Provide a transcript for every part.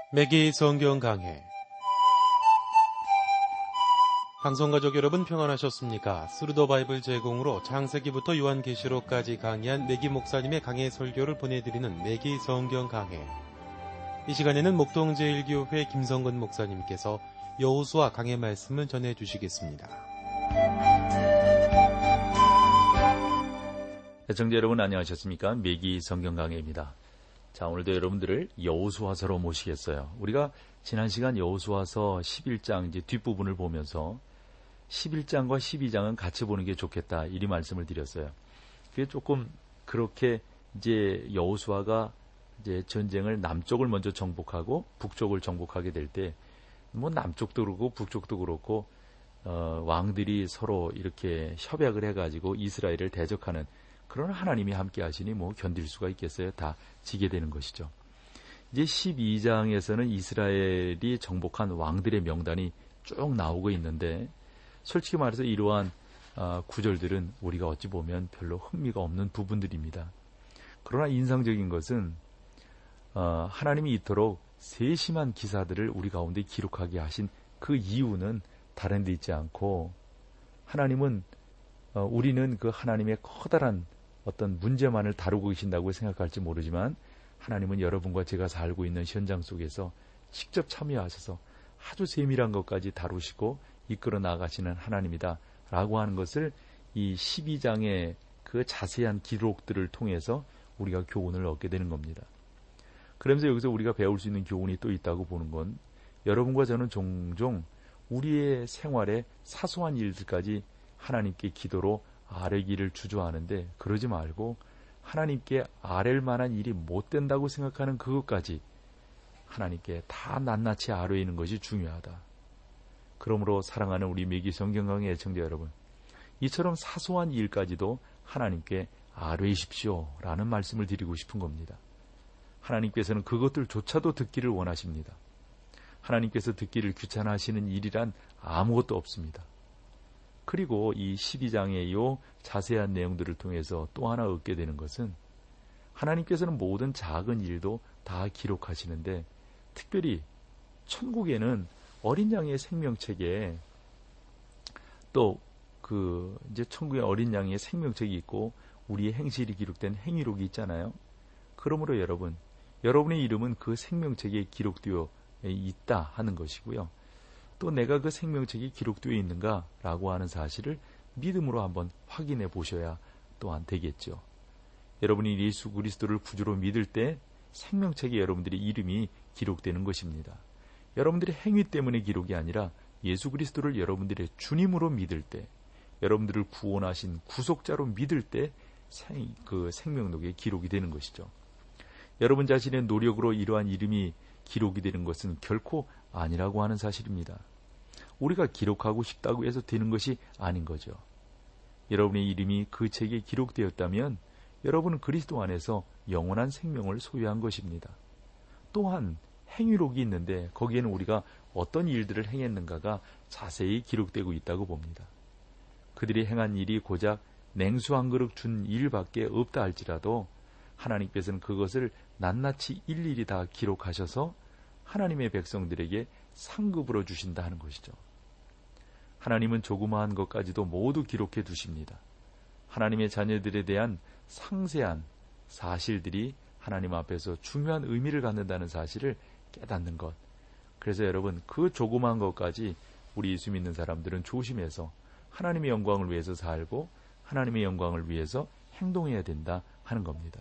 매기 성경 강해. 방송가족 여러분 평안하셨습니까? 스루더 바이블 제공으로 창세기부터 요한계시록까지 강의한 매기 목사님의 강해 설교를 보내드리는 매기 성경 강해. 이 시간에는 목동제일교회 김성근 목사님께서 여호수아 강해 말씀을 전해주시겠습니다. 시청자 여러분 안녕하셨습니까? 매기 성경 강해입니다. 자, 오늘도 여러분들을 여호수아서로 모시겠어요. 우리가 지난 시간 여호수아서 11장 이제 뒷부분을 보면서 11장과 12장은 같이 보는 게 좋겠다 이리 말씀을 드렸어요. 그게 조금 그렇게 이제 여호수아가 이제 전쟁을 남쪽을 먼저 정복하고 북쪽을 정복하게 될 때 뭐 남쪽도 그렇고 북쪽도 그렇고 왕들이 서로 이렇게 협약을 해가지고 이스라엘을 대적하는 그런 하나님이 함께 하시니 뭐 견딜 수가 있겠어요. 다 지게 되는 것이죠. 이제 12장에서는 이스라엘이 정복한 왕들의 명단이 쭉 나오고 있는데 솔직히 말해서 이러한 구절들은 우리가 어찌 보면 별로 흥미가 없는 부분들입니다. 그러나 인상적인 것은 하나님이 이토록 세심한 기사들을 우리 가운데 기록하게 하신 그 이유는 다른 데 있지 않고 하나님은 우리는 그 하나님의 커다란 어떤 문제만을 다루고 계신다고 생각할지 모르지만 하나님은 여러분과 제가 살고 있는 현장 속에서 직접 참여하셔서 아주 세밀한 것까지 다루시고 이끌어 나가시는 하나님이다 라고 하는 것을 이 12장의 그 자세한 기록들을 통해서 우리가 교훈을 얻게 되는 겁니다. 그러면서 여기서 우리가 배울 수 있는 교훈이 또 있다고 보는 건 여러분과 저는 종종 우리의 생활에 사소한 일들까지 하나님께 기도로 아뢰기를 주저하는데 그러지 말고 하나님께 아랠 만한 일이 못 된다고 생각하는 그것까지 하나님께 다 낱낱이 아뢰는 것이 중요하다. 그러므로 사랑하는 우리 매기 성경강의 애청자 여러분, 이처럼 사소한 일까지도 하나님께 아뢰십시오 라는 말씀을 드리고 싶은 겁니다. 하나님께서는 그것들조차도 듣기를 원하십니다. 하나님께서 듣기를 귀찮아하시는 일이란 아무것도 없습니다. 그리고 이 12장의 이 자세한 내용들을 통해서 또 하나 얻게 되는 것은 하나님께서는 모든 작은 일도 다 기록하시는데 특별히 천국에는 어린 양의 생명책에 또 이제 천국의 어린 양의 생명책이 있고 우리의 행실이 기록된 행위록이 있잖아요. 그러므로 여러분의 이름은 그 생명책에 기록되어 있다 하는 것이고요. 또 내가 그 생명책이 기록되어 있는가라고 하는 사실을 믿음으로 한번 확인해 보셔야 또한 되겠죠. 여러분이 예수 그리스도를 구주로 믿을 때 생명책에 여러분들의 이름이 기록되는 것입니다. 여러분들의 행위 때문에 기록이 아니라 예수 그리스도를 여러분들의 주님으로 믿을 때, 여러분들을 구원하신 구속자로 믿을 때 그 생명록에 기록이 되는 것이죠. 여러분 자신의 노력으로 이러한 이름이 기록이 되는 것은 결코 아니라고 하는 사실입니다. 우리가 기록하고 싶다고 해서 되는 것이 아닌 거죠. 여러분의 이름이 그 책에 기록되었다면 여러분은 그리스도 안에서 영원한 생명을 소유한 것입니다. 또한 행위록이 있는데 거기에는 우리가 어떤 일들을 행했는가가 자세히 기록되고 있다고 봅니다. 그들이 행한 일이 고작 냉수 한 그릇 준 일밖에 없다 할지라도 하나님께서는 그것을 낱낱이 일일이 다 기록하셔서 하나님의 백성들에게 상급으로 주신다 하는 것이죠. 하나님은 조그마한 것까지도 모두 기록해 두십니다. 하나님의 자녀들에 대한 상세한 사실들이 하나님 앞에서 중요한 의미를 갖는다는 사실을 깨닫는 것. 그래서 여러분, 그 조그마한 것까지 우리 예수 믿는 사람들은 조심해서 하나님의 영광을 위해서 살고 하나님의 영광을 위해서 행동해야 된다 하는 겁니다.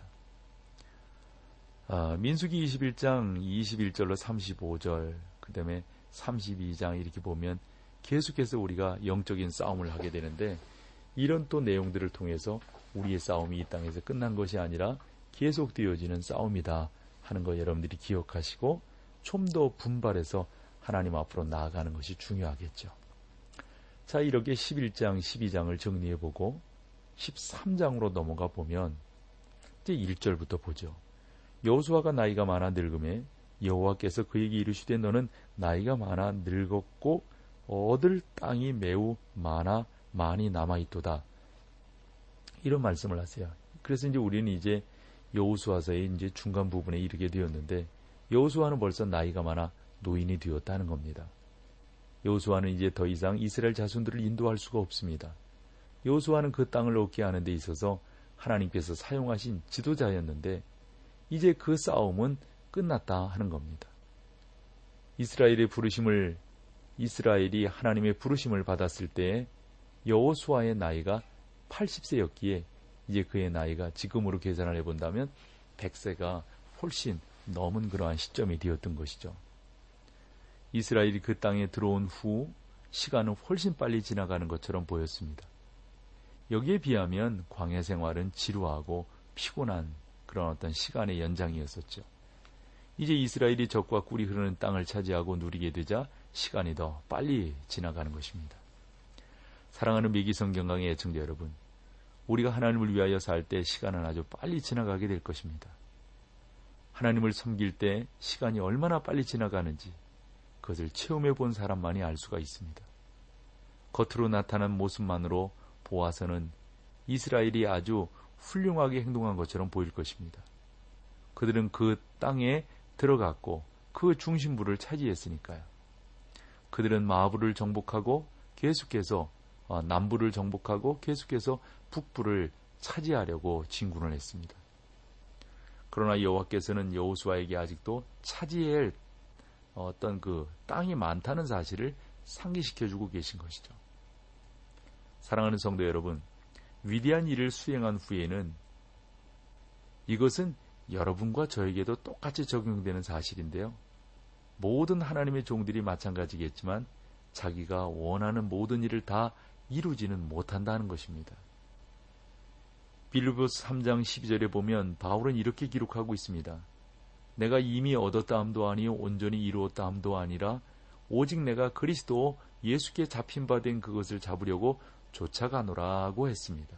민수기 21장 21절로 35절 그 다음에 32장 이렇게 보면 계속해서 우리가 영적인 싸움을 하게 되는데 이런 또 내용들을 통해서 우리의 싸움이 이 땅에서 끝난 것이 아니라 계속 되어지는 싸움이다 하는 거 여러분들이 기억하시고 좀 더 분발해서 하나님 앞으로 나아가는 것이 중요하겠죠. 자, 이렇게 11장 12장을 정리해보고 13장으로 넘어가 보면 이제 1절부터 보죠. 여호수아가 나이가 많아 늙음에 여호와께서 그에게 이르시되 너는 나이가 많아 늙었고 얻을 땅이 매우 많이 남아있도다. 이런 말씀을 하세요. 그래서 이제 우리는 이제 여호수아서의 이제 중간 부분에 이르게 되었는데 여호수아는 벌써 나이가 많아 노인이 되었다는 겁니다. 여호수아는 이제 더 이상 이스라엘 자손들을 인도할 수가 없습니다. 여호수아는 그 땅을 얻게 하는 데 있어서 하나님께서 사용하신 지도자였는데 이제 그 싸움은 끝났다 하는 겁니다. 이스라엘이 하나님의 부르심을 받았을 때 여호수아의 나이가 80세였기에 이제 그의 나이가 지금으로 계산을 해본다면 100세가 훨씬 넘은 그러한 시점이 되었던 것이죠. 이스라엘이 그 땅에 들어온 후 시간은 훨씬 빨리 지나가는 것처럼 보였습니다. 여기에 비하면 광야 생활은 지루하고 피곤한 그런 어떤 시간의 연장이었었죠. 이제 이스라엘이 젖과 꿀이 흐르는 땅을 차지하고 누리게 되자 시간이 더 빨리 지나가는 것입니다. 사랑하는 매기성경강의 애청자 여러분, 우리가 하나님을 위하여 살 때 시간은 아주 빨리 지나가게 될 것입니다. 하나님을 섬길 때 시간이 얼마나 빨리 지나가는지 그것을 체험해 본 사람만이 알 수가 있습니다. 겉으로 나타난 모습만으로 보아서는 이스라엘이 아주 훌륭하게 행동한 것처럼 보일 것입니다. 그들은 그 땅에 들어갔고 그 중심부를 차지했으니까요. 그들은 마부를 정복하고 계속해서 남부를 정복하고 계속해서 북부를 차지하려고 진군을 했습니다. 그러나 여호와께서는 여호수아에게 아직도 차지할 어떤 그 땅이 많다는 사실을 상기시켜주고 계신 것이죠. 사랑하는 성도 여러분, 위대한 일을 수행한 후에는 이것은 여러분과 저에게도 똑같이 적용되는 사실인데요. 모든 하나님의 종들이 마찬가지겠지만 자기가 원하는 모든 일을 다 이루지는 못한다는 것입니다. 빌립보서 3장 12절에 보면 바울은 이렇게 기록하고 있습니다. 내가 이미 얻었다 함도 아니요 온전히 이루었다 함도 아니라 오직 내가 그리스도 예수께 잡힌 바 된 그것을 잡으려고 쫓아가노라고 했습니다.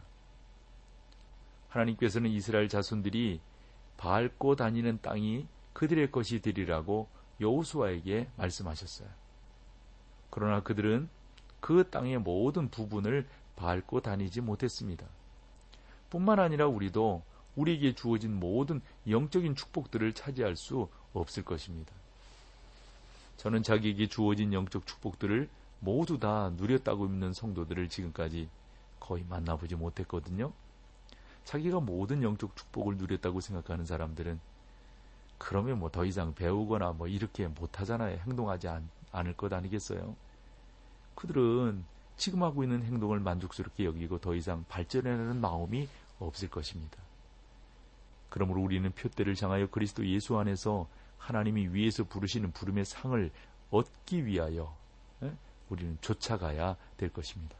하나님께서는 이스라엘 자손들이 밟고 다니는 땅이 그들의 것이 되리라고 여호수아에게 말씀하셨어요. 그러나 그들은 그 땅의 모든 부분을 밟고 다니지 못했습니다. 뿐만 아니라 우리도 우리에게 주어진 모든 영적인 축복들을 차지할 수 없을 것입니다. 저는 자기에게 주어진 영적 축복들을 모두 다 누렸다고 믿는 성도들을 지금까지 거의 만나보지 못했거든요. 자기가 모든 영적 축복을 누렸다고 생각하는 사람들은 그러면 뭐 더 이상 배우거나 뭐 이렇게 못하잖아요. 행동하지 않을 것 아니겠어요? 그들은 지금 하고 있는 행동을 만족스럽게 여기고 더 이상 발전하는 마음이 없을 것입니다. 그러므로 우리는 표대를 향하여 그리스도 예수 안에서 하나님이 위에서 부르시는 부름의 상을 얻기 위하여 우리는 쫓아가야 될 것입니다.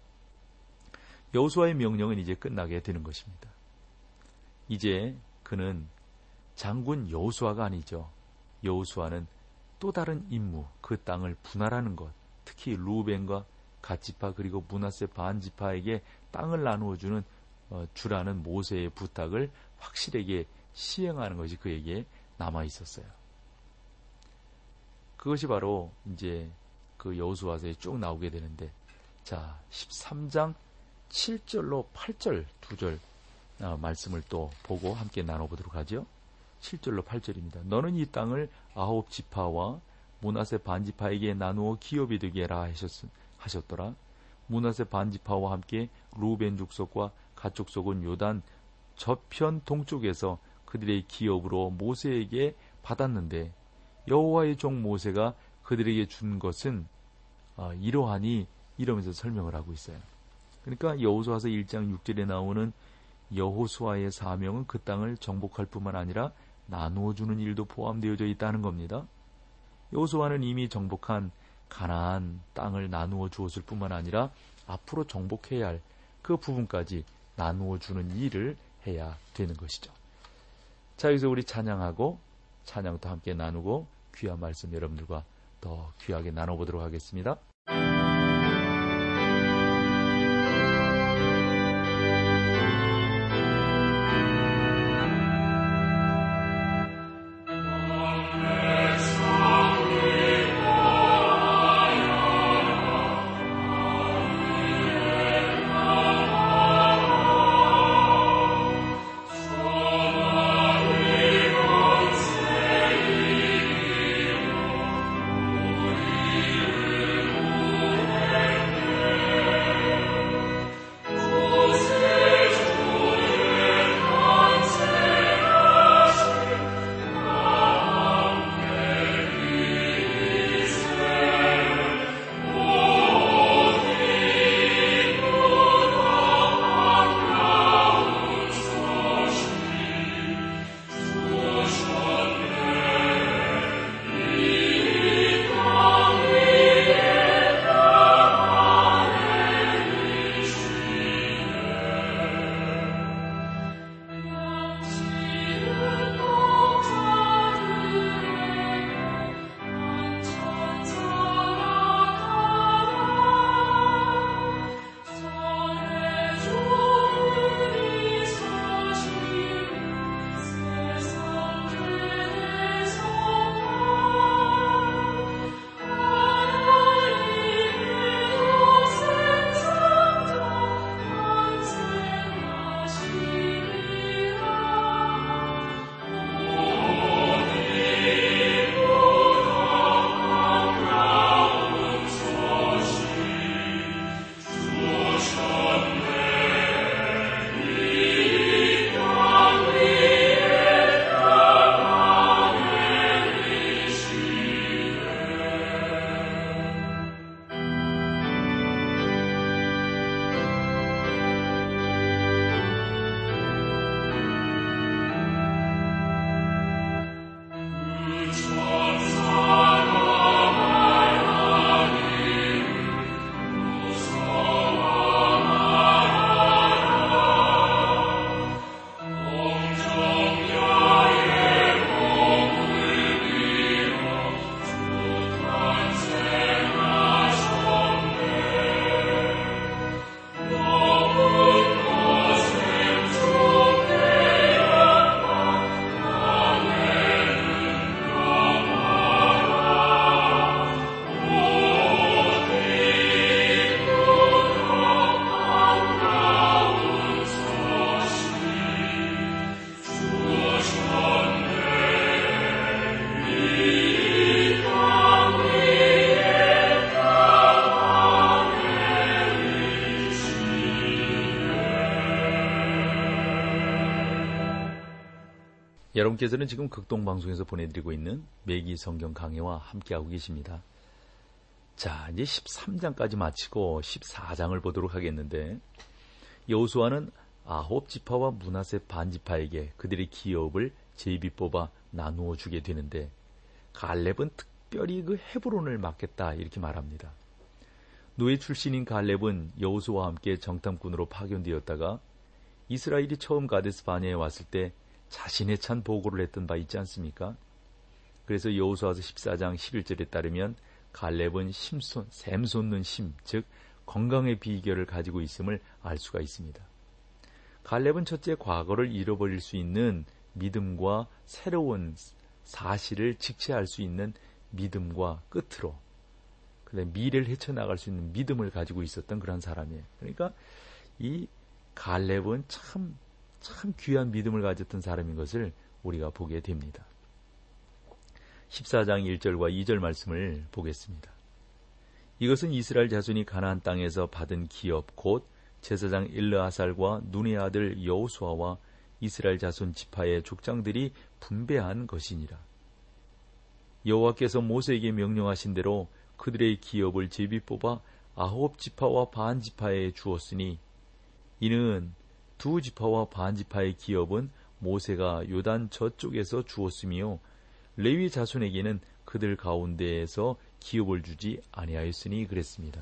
여호수아의 명령은 이제 끝나게 되는 것입니다. 이제 그는 장군 여호수아가 아니죠. 여호수아는 또 다른 임무, 그 땅을 분할하는 것, 특히 루벤과 갓지파 그리고 므낫세 반지파에게 땅을 나누어주는 주라는 모세의 부탁을 확실하게 시행하는 것이 그에게 남아 있었어요. 그것이 바로 이제 그 여호수아서에 쭉 나오게 되는데, 자 13장 7절로 8절 두 절 말씀을 또 보고 함께 나눠보도록 하죠. 7절로 8절입니다. 너는 이 땅을 9지파와 므낫세 반지파에게 나누어 기업이 되게 하라 하셨더라. 므낫세 반지파와 함께 루벤 족속과 갓 족속은 요단 저편 동쪽에서 그들의 기업으로 모세에게 받았는데 여호와의 종 모세가 그들에게 준 것은 이러하니, 이러면서 설명을 하고 있어요. 그러니까 여호수아서 1장 6절에 나오는 여호수아의 사명은 그 땅을 정복할 뿐만 아니라 나누어 주는 일도 포함되어져 있다는 겁니다. 여호수아는 이미 정복한 가나안 땅을 나누어 주었을 뿐만 아니라 앞으로 정복해야 할 그 부분까지 나누어 주는 일을 해야 되는 것이죠. 자, 여기서 우리 찬양하고 찬양도 함께 나누고 귀한 말씀 여러분들과 더 귀하게 나눠보도록 하겠습니다. 여러분께서는 지금 극동방송에서 보내드리고 있는 매기 성경 강해와 함께하고 계십니다. 자, 이제 13장까지 마치고 14장을 보도록 하겠는데, 여호수아는 아홉 지파와 므낫세 반 지파에게 그들의 기업을 제비 뽑아 나누어 주게 되는데, 갈렙은 특별히 그 헤브론을 맡겠다 이렇게 말합니다. 노예 출신인 갈렙은 여호수아와 함께 정탐꾼으로 파견되었다가 이스라엘이 처음 가데스 바네아에 왔을 때 자신에 찬 보고를 했던 바 있지 않습니까? 그래서 여호수아서 14장 11절에 따르면 갈렙은 샘 솟는 심, 즉 건강의 비결을 가지고 있음을 알 수가 있습니다. 갈렙은 첫째 과거를 잃어버릴 수 있는 믿음과 새로운 사실을 직시할 수 있는 믿음과 끝으로, 그다음에 미래를 헤쳐나갈 수 있는 믿음을 가지고 있었던 그런 사람이에요. 그러니까 이 갈렙은 참 귀한 믿음을 가졌던 사람인 것을 우리가 보게 됩니다. 14장 1절과 2절 말씀을 보겠습니다. 이것은 이스라엘 자손이 가나안 땅에서 받은 기업 곧 제사장 엘르아살과 눈의 아들 여호수아와 이스라엘 자손 지파의 족장들이 분배한 것이니라. 여호와께서 모세에게 명령하신 대로 그들의 기업을 제비 뽑아 아홉 지파와 반 지파에 주었으니, 이는 두 지파와 반 지파의 기업은 모세가 요단 저쪽에서 주었으며 레위 자손에게는 그들 가운데에서 기업을 주지 아니하였으니 그랬습니다.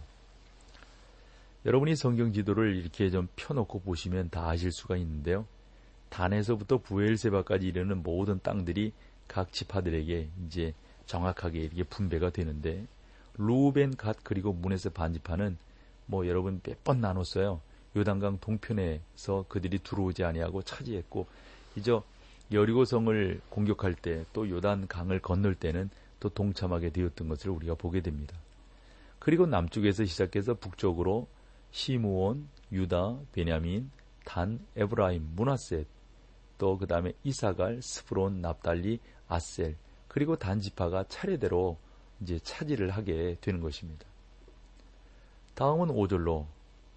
여러분이 성경 지도를 이렇게 좀 펴놓고 보시면 다 아실 수가 있는데요. 단에서부터 부엘세바까지 이르는 모든 땅들이 각 지파들에게 이제 정확하게 이렇게 분배가 되는데, 루벤, 갓 그리고 므낫세 반 지파는 여러분 몇 번 나눴어요. 요단강 동편에서 그들이 들어오지 아니하고 차지했고, 이제 여리고성을 공격할 때 또 요단강을 건널 때는 또 동참하게 되었던 것을 우리가 보게 됩니다. 그리고 남쪽에서 시작해서 북쪽으로 시므온, 유다, 베냐민, 단, 에브라임, 므낫세, 또 그 다음에 이사갈, 스브론, 납달리, 아셀, 그리고 단 지파가 차례대로 이제 차지를 하게 되는 것입니다. 다음은 5절로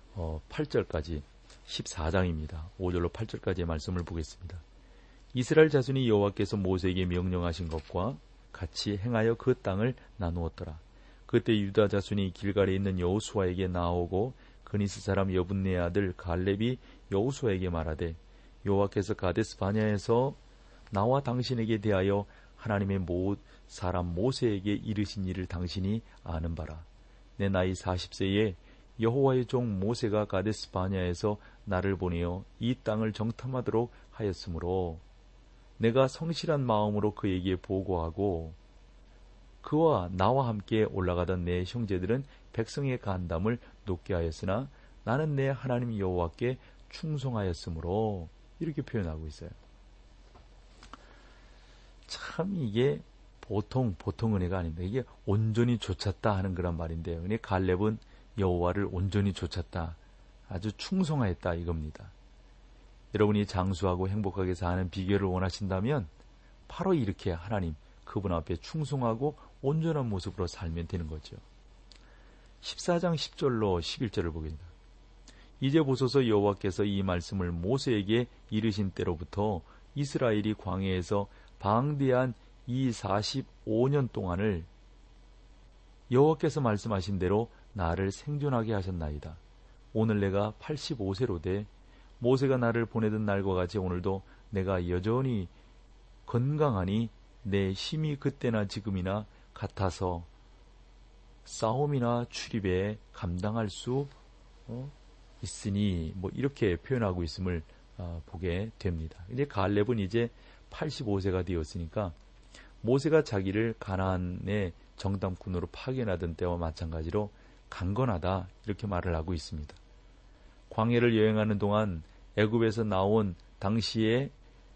8절까지 14장입니다. 5절로 8절까지의 말씀을 보겠습니다. 이스라엘 자손이 여호와께서 모세에게 명령하신 것과 같이 행하여 그 땅을 나누었더라. 그때 유다 자손이 길갈에 있는 여호수아에게 나오고 그니스 사람 여분네 아들 갈렙이 여호수아에게 말하되, 여호와께서 가데스 바냐에서 나와 당신에게 대하여 하나님의 사람 모세에게 이르신 일을 당신이 아는 바라. 내 나이 40세에 여호와의 종 모세가 가데스 바냐에서 나를 보내어 이 땅을 정탐하도록 하였으므로 내가 성실한 마음으로 그에게 보고하고 그와 나와 함께 올라가던 내 형제들은 백성의 간담을 높게 하였으나 나는 내 하나님 여호와께 충성하였으므로, 이렇게 표현하고 있어요. 참 이게 보통 은혜가 아닙니다. 이게 온전히 좇았다 하는 그런 말인데요. 근데 갈렙은 여호와를 온전히 좇았다, 아주 충성하였다 이겁니다. 여러분이 장수하고 행복하게 사는 비결을 원하신다면 바로 이렇게 하나님 그분 앞에 충성하고 온전한 모습으로 살면 되는 거죠. 14장 10절로 11절을 보겠습니다. 이제 보소서, 여호와께서 이 말씀을 모세에게 이르신 때로부터 이스라엘이 광야에서 방대한 이 45년 동안을 여호와께서 말씀하신 대로 나를 생존하게 하셨나이다. 오늘 내가 85세로 돼 모세가 나를 보내던 날과 같이 오늘도 내가 여전히 건강하니 내 힘이 그때나 지금이나 같아서 싸움이나 출입에 감당할 수 있으니, 이렇게 표현하고 있음을 보게 됩니다. 이제 갈렙은 이제 85세가 되었으니까 모세가 자기를 가나안의 정탐꾼으로 파견하던 때와 마찬가지로 강건하다, 이렇게 말을 하고 있습니다. 광야를 여행하는 동안 애굽에서 나온 당시에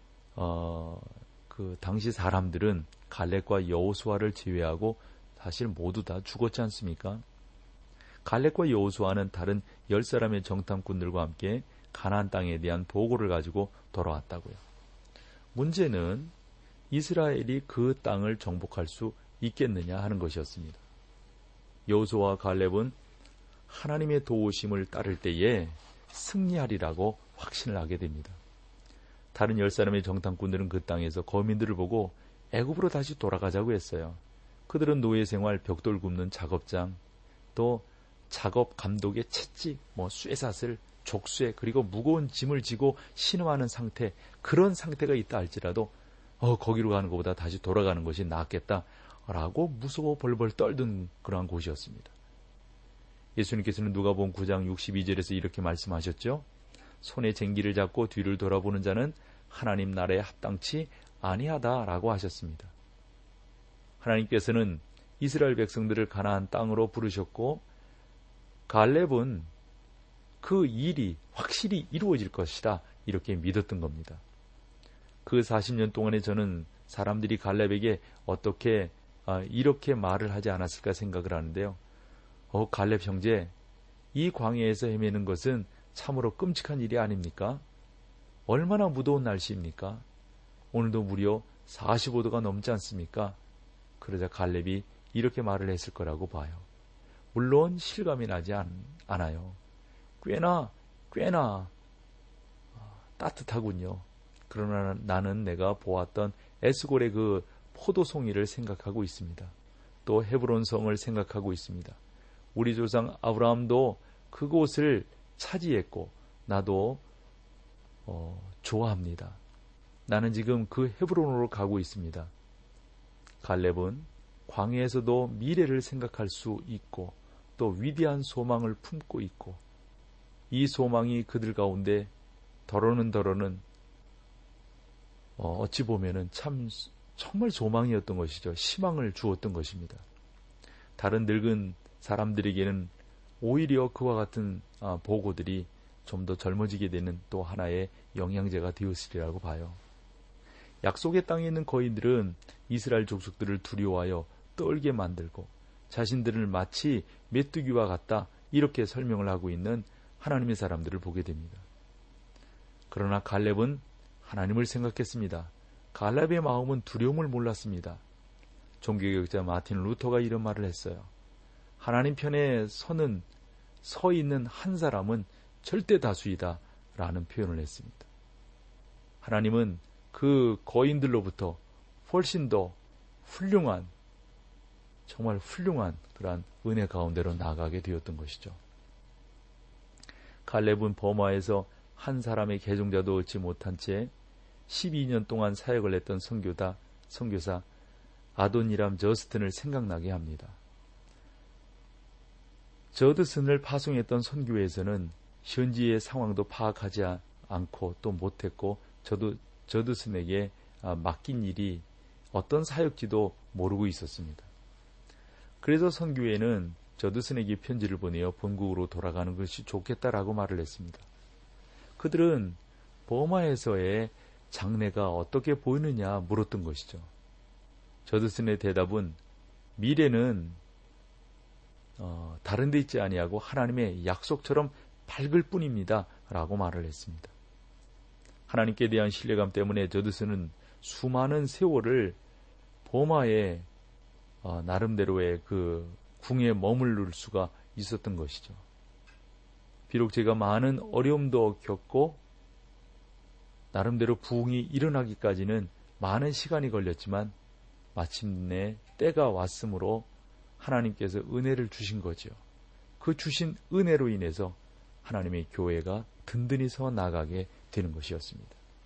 당시 사람들은 갈렙과 여호수아를 제외하고 사실 모두 다 죽었지 않습니까? 갈렙과 여호수아는 다른 10사람의 정탐꾼들과 함께 가나안 땅에 대한 보고를 가지고 돌아왔다고요. 문제는 이스라엘이 그 땅을 정복할 수 있겠느냐 하는 것이었습니다. 여호수아와 갈렙은 하나님의 도우심을 따를 때에 승리하리라고 확신을 하게 됩니다. 다른 10사람의 정탐꾼들은 그 땅에서 거민들을 보고 애굽으로 다시 돌아가자고 했어요. 그들은 노예 생활, 벽돌 굽는 작업장, 또 작업 감독의 채찍, 쇠사슬, 족쇄, 그리고 무거운 짐을 지고 신음하는 상태, 그런 상태가 있다 할지라도 거기로 가는 것보다 다시 돌아가는 것이 낫겠다라고 무서워 벌벌 떨던 그러한 곳이었습니다. 예수님께서는 누가복음 9장 62절에서 이렇게 말씀하셨죠. 손에 쟁기를 잡고 뒤를 돌아보는 자는 하나님 나라에 합당치 아니하다라고 하셨습니다. 하나님께서는 이스라엘 백성들을 가나안 땅으로 부르셨고 갈렙은 그 일이 확실히 이루어질 것이다 이렇게 믿었던 겁니다. 그 40년 동안에 저는 사람들이 갈렙에게 어떻게 이렇게 말을 하지 않았을까 생각을 하는데요. 갈렙 형제, 이 광야에서 헤매는 것은 참으로 끔찍한 일이 아닙니까? 얼마나 무더운 날씨입니까? 오늘도 무려 45도가 넘지 않습니까? 그러자 갈렙이 이렇게 말을 했을 거라고 봐요. 물론 실감이 나지 않아요. 꽤나 따뜻하군요. 그러나 나는 내가 보았던 에스골의 그 포도송이를 생각하고 있습니다. 또 헤브론 성을 생각하고 있습니다. 우리 조상 아브라함도 그곳을 차지했고 나도 좋아합니다. 나는 지금 그 헤브론으로 가고 있습니다. 갈렙은 광야에서도 미래를 생각할 수 있고 또 위대한 소망을 품고 있고 이 소망이 그들 가운데 더러는 어찌 보면은 정말 소망이었던 것이죠. 희망을 주었던 것입니다. 다른 늙은 사람들에게는 오히려 그와 같은 보고들이 좀 더 젊어지게 되는 또 하나의 영양제가 되었으리라고 봐요. 약속의 땅에 있는 거인들은 이스라엘 족속들을 두려워하여 떨게 만들고 자신들을 마치 메뚜기와 같다 이렇게 설명을 하고 있는 하나님의 사람들을 보게 됩니다. 그러나 갈렙은 하나님을 생각했습니다. 갈렙의 마음은 두려움을 몰랐습니다. 종교개혁자 마틴 루터가 이런 말을 했어요. 하나님 편에 서 있는 한 사람은 절대 다수이다 라는 표현을 했습니다. 하나님은 그 거인들로부터 훨씬 더 훌륭한, 정말 훌륭한 그러한 은혜 가운데로 나아가게 되었던 것이죠. 갈렙은 버마에서 한 사람의 개종자도 얻지 못한 채 12년 동안 사역을 했던 선교사 아도니람 저스튼을 생각나게 합니다. 저드슨을 파송했던 선교회에서는 현지의 상황도 파악하지 않고 또 못했고 저드슨에게 맡긴 일이 어떤 사역지도 모르고 있었습니다. 그래서 선교회는 저드슨에게 편지를 보내어 본국으로 돌아가는 것이 좋겠다라고 말을 했습니다. 그들은 버마에서의 장래가 어떻게 보이느냐 물었던 것이죠. 저드슨의 대답은 미래는 다른 데 있지 아니하고 하나님의 약속처럼 밝을 뿐입니다 라고 말을 했습니다. 하나님께 대한 신뢰감 때문에 저드슨은 수많은 세월을 버마의 나름대로의 그 궁에 머무를 수가 있었던 것이죠. 비록 제가 많은 어려움도 겪고 나름대로 부흥이 일어나기까지는 많은 시간이 걸렸지만 마침내 때가 왔으므로 하나님께서 은혜를 주신 거죠. 그 주신 은혜로 인해서 하나님의 교회가 든든히 서 나가게 되는 것이었습니다.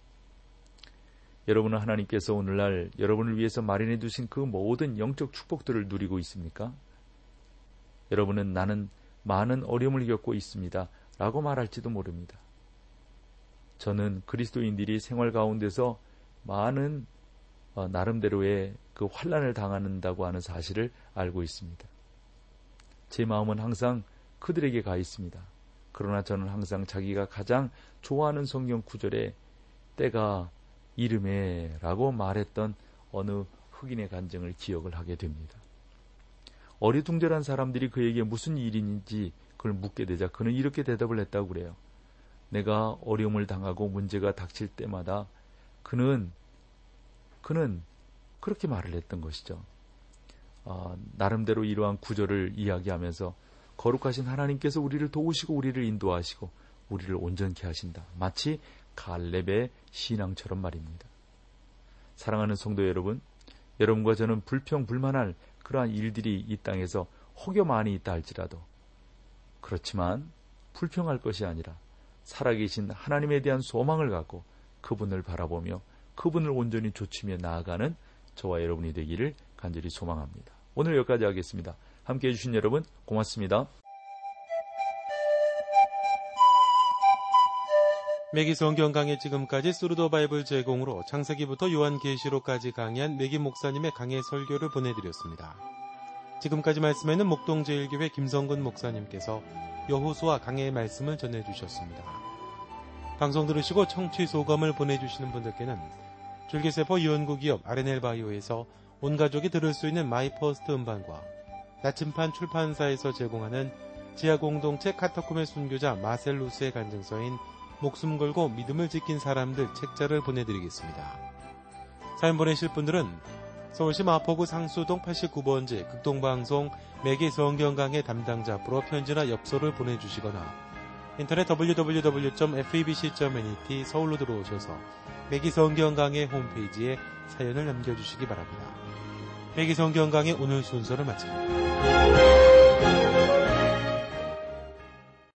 여러분은 하나님께서 오늘날 여러분을 위해서 마련해 두신 그 모든 영적 축복들을 누리고 있습니까? 여러분은 나는 많은 어려움을 겪고 있습니다 라고 말할지도 모릅니다. 저는 그리스도인들이 생활 가운데서 많은 나름대로의 그 환난을 당한다고 하는 사실을 알고 있습니다. 제 마음은 항상 그들에게 가 있습니다. 그러나 저는 항상 자기가 가장 좋아하는 성경 구절에 때가 이름에 라고 말했던 어느 흑인의 간증을 기억을 하게 됩니다. 어리둥절한 사람들이 그에게 무슨 일인지 그걸 묻게 되자 그는 이렇게 대답을 했다고 그래요. 내가 어려움을 당하고 문제가 닥칠 때마다 그는 그렇게 말을 했던 것이죠. 나름대로 이러한 구절을 이야기하면서 거룩하신 하나님께서 우리를 도우시고 우리를 인도하시고 우리를 온전케 하신다. 마치 갈렙의 신앙처럼 말입니다. 사랑하는 성도 여러분, 여러분과 저는 불평불만할 그러한 일들이 이 땅에서 혹여 많이 있다 할지라도, 그렇지만 불평할 것이 아니라 살아계신 하나님에 대한 소망을 갖고 그분을 바라보며 그분을 온전히 좇으며 나아가는 저와 여러분이 되기를 간절히 소망합니다. 오늘 여기까지 하겠습니다. 함께해 주신 여러분 고맙습니다. 매기 성경 강해 지금까지 스루더 바이블 제공으로 창세기부터 요한계시록까지 강의한 매기 목사님의 강해 설교를 보내드렸습니다. 지금까지 말씀에는 목동제일교회 김성근 목사님께서 여호수아 강해의 말씀을 전해주셨습니다. 방송 들으시고 청취 소감을 보내주시는 분들께는 줄기세포 유연구기업 RNL바이오에서 온가족이 들을 수 있는 마이퍼스트 음반과 나침판 출판사에서 제공하는 지하공동체 카타콤의 순교자 마셀루스의 간증서인 목숨 걸고 믿음을 지킨 사람들 책자를 보내드리겠습니다. 사연 보내실 분들은 서울시 마포구 상수동 89번지 극동방송 매기 성경강의 담당자 앞으로 편지나 엽서를 보내주시거나 인터넷 www.febc.net 서울로 들어오셔서 매기 성경강의 홈페이지에 사연을 남겨주시기 바랍니다. 매기 성경강의 오늘 순서를 마칩니다.